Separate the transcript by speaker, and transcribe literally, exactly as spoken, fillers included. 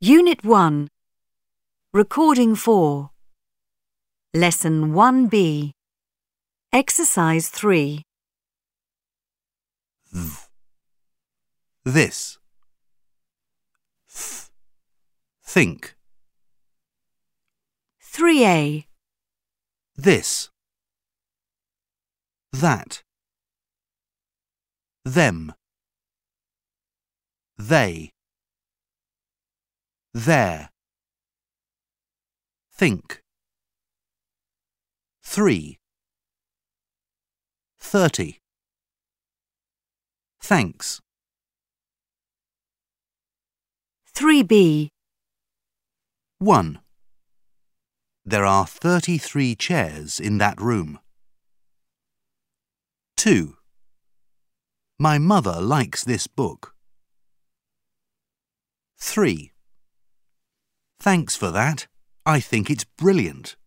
Speaker 1: Unit one. Recording four. Lesson one B. Exercise three.
Speaker 2: Th. This. Th. Think.
Speaker 1: three A.
Speaker 2: This. That. Them. They. There. Think. Three. Thirty. Thanks.
Speaker 1: three B.
Speaker 2: One. There are thirty-three chairs in that room. Two. My mother likes this book. Three. Thanks for that. I think it's brilliant.